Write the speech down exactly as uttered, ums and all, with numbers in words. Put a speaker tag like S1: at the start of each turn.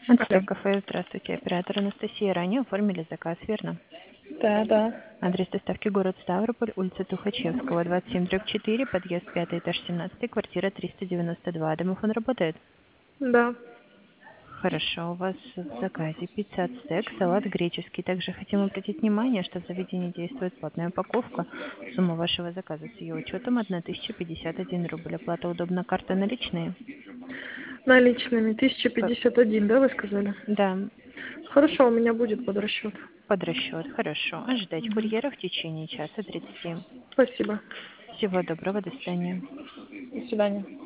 S1: Алло.
S2: Антистрой кафе, здравствуйте. Оператор Анастасия. Ранее оформили заказ, верно?
S1: Да, да.
S2: Адрес доставки город Ставрополь, улица Тухачевского, двадцать семь дробь четыре, подъезд пятый, этаж семнадцать, квартира триста девяносто два. Домофон работает?
S1: Да.
S2: Хорошо, у вас в заказе пицца ацтек, салат греческий. Также хотим обратить внимание, что в заведении действует платная упаковка. Сумма вашего заказа с ее учетом тысяча пятьдесят один рубль. Оплата удобна, карта наличные?
S1: Наличными тысяча
S2: П-
S1: пятьдесят один, да, вы сказали?
S2: Да,
S1: Хорошо, у меня будет под расчет.
S2: под расчет. Хорошо. Ожидать
S1: Мгм.
S2: курьера в течение часа тридцати.
S1: Спасибо.
S2: Всего доброго, до свидания.
S1: До свидания.